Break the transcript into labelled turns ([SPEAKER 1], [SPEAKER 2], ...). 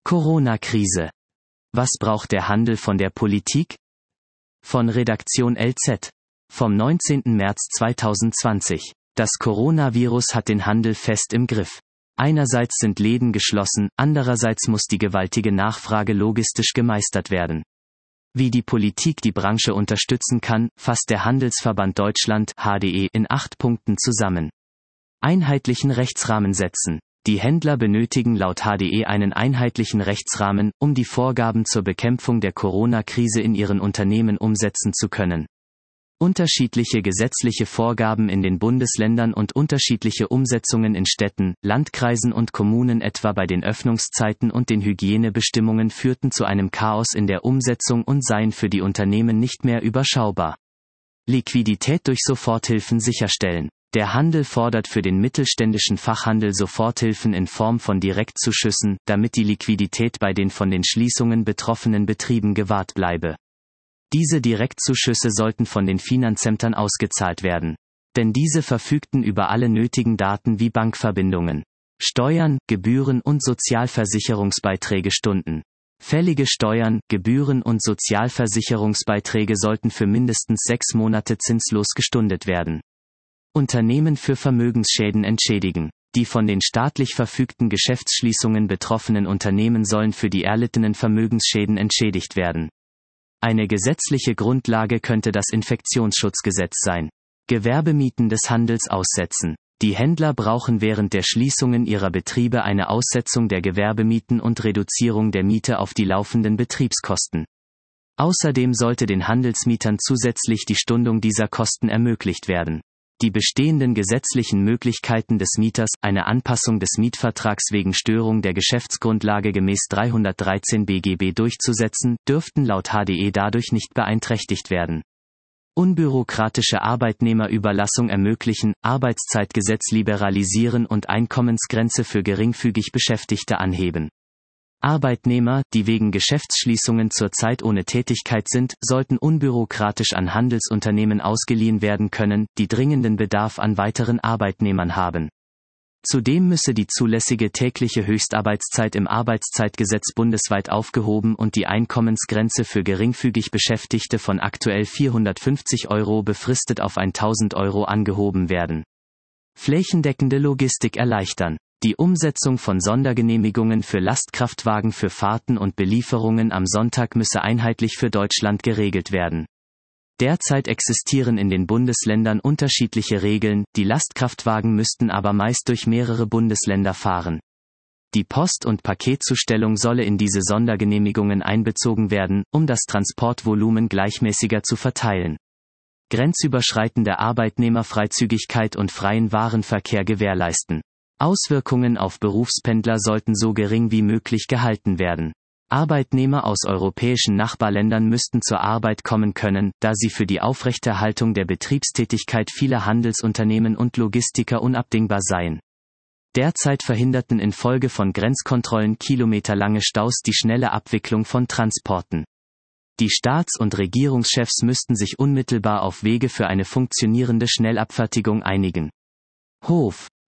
[SPEAKER 1] Corona-Krise. Was braucht der Handel von der Politik? Von Redaktion LZ. Vom 19. März 2020. Das Coronavirus hat den Handel fest im Griff. Einerseits sind Läden geschlossen, andererseits muss die gewaltige Nachfrage logistisch gemeistert werden. Wie die Politik die Branche unterstützen kann, fasst der Handelsverband Deutschland (HDE) in 8 Punkten zusammen. Einheitlichen Rechtsrahmen setzen. Die Händler benötigen laut HDE einen einheitlichen Rechtsrahmen, um die Vorgaben zur Bekämpfung der Corona-Krise in ihren Unternehmen umsetzen zu können. Unterschiedliche gesetzliche Vorgaben in den Bundesländern und unterschiedliche Umsetzungen in Städten, Landkreisen und Kommunen etwa bei den Öffnungszeiten und den Hygienebestimmungen führten zu einem Chaos in der Umsetzung und seien für die Unternehmen nicht mehr überschaubar. Liquidität durch Soforthilfen sicherstellen. Der Handel fordert für den mittelständischen Fachhandel Soforthilfen in Form von Direktzuschüssen, damit die Liquidität bei den von den Schließungen betroffenen Betrieben gewahrt bleibe. Diese Direktzuschüsse sollten von den Finanzämtern ausgezahlt werden. Denn diese verfügten über alle nötigen Daten wie Bankverbindungen, Steuern, Gebühren und Sozialversicherungsbeiträge stunden. Fällige Steuern, Gebühren und Sozialversicherungsbeiträge sollten für mindestens 6 Monate zinslos gestundet werden. Unternehmen für Vermögensschäden entschädigen. Die von den staatlich verfügten Geschäftsschließungen betroffenen Unternehmen sollen für die erlittenen Vermögensschäden entschädigt werden. Eine gesetzliche Grundlage könnte das Infektionsschutzgesetz sein. Gewerbemieten des Handels aussetzen. Die Händler brauchen während der Schließungen ihrer Betriebe eine Aussetzung der Gewerbemieten und Reduzierung der Miete auf die laufenden Betriebskosten. Außerdem sollte den Handelsmietern zusätzlich die Stundung dieser Kosten ermöglicht werden. Die bestehenden gesetzlichen Möglichkeiten des Mieters, eine Anpassung des Mietvertrags wegen Störung der Geschäftsgrundlage gemäß 313 BGB durchzusetzen, dürften laut HDE dadurch nicht beeinträchtigt werden. Unbürokratische Arbeitnehmerüberlassung ermöglichen, Arbeitszeitgesetz liberalisieren und Einkommensgrenze für geringfügig Beschäftigte anheben. Arbeitnehmer, die wegen Geschäftsschließungen zurzeit ohne Tätigkeit sind, sollten unbürokratisch an Handelsunternehmen ausgeliehen werden können, die dringenden Bedarf an weiteren Arbeitnehmern haben. Zudem müsse die zulässige tägliche Höchstarbeitszeit im Arbeitszeitgesetz bundesweit aufgehoben und die Einkommensgrenze für geringfügig Beschäftigte von aktuell 450 € befristet auf 1.000 € angehoben werden. Flächendeckende Logistik erleichtern. Die Umsetzung von Sondergenehmigungen für Lastkraftwagen für Fahrten und Belieferungen am Sonntag müsse einheitlich für Deutschland geregelt werden. Derzeit existieren in den Bundesländern unterschiedliche Regeln, die Lastkraftwagen müssten aber meist durch mehrere Bundesländer fahren. Die Post- und Paketzustellung solle in diese Sondergenehmigungen einbezogen werden, um das Transportvolumen gleichmäßiger zu verteilen. Grenzüberschreitende Arbeitnehmerfreizügigkeit und freien Warenverkehr gewährleisten. Auswirkungen auf Berufspendler sollten so gering wie möglich gehalten werden. Arbeitnehmer aus europäischen Nachbarländern müssten zur Arbeit kommen können, da sie für die Aufrechterhaltung der Betriebstätigkeit vieler Handelsunternehmen und Logistiker unabdingbar seien. Derzeit verhinderten infolge von Grenzkontrollen kilometerlange Staus die schnelle Abwicklung von Transporten. Die Staats- und Regierungschefs müssten sich unmittelbar auf Wege für eine funktionierende Schnellabfertigung einigen. Hof.